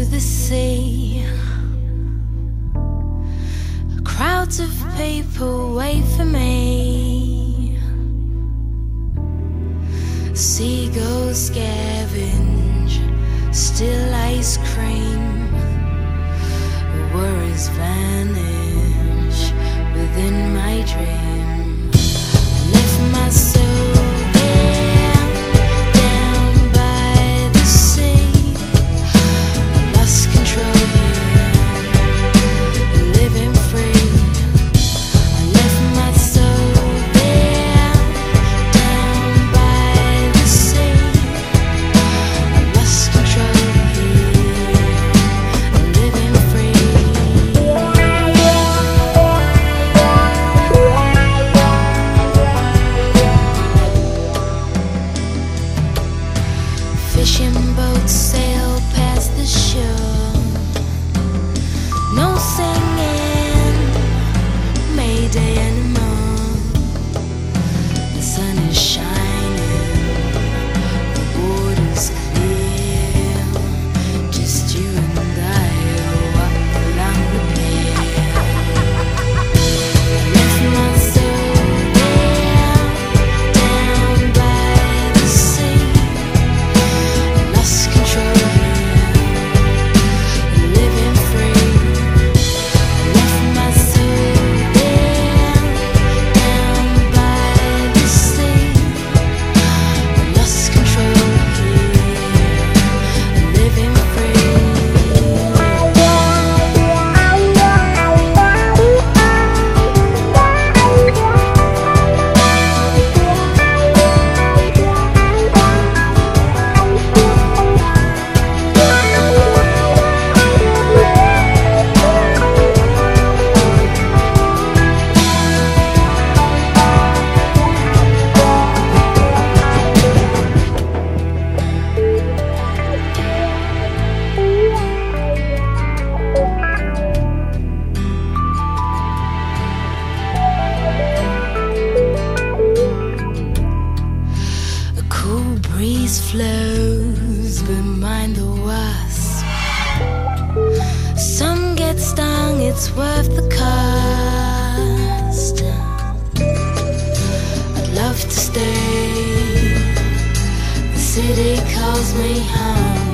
the sea. Crowds of people wait for me. Seagulls scavenge still ice cream. Worries vanish within my dream. I left my soul there, down by the sea. I lost control here, living free. I left my soul there, down by the sea. I lost control here, living free. Fishing boats sail past the shore. No singing Mayday anymore. The sun is shining, the water's clear. Just you and I walk along the pier. I left my soul there, down by the sea. Lost control here, living free. I left my soul there, down by the sea. Lost control here, living free. A cool breeze flows behind the wasp. Some get stung, it's worth the cost. I'd love to stay. The city calls me home.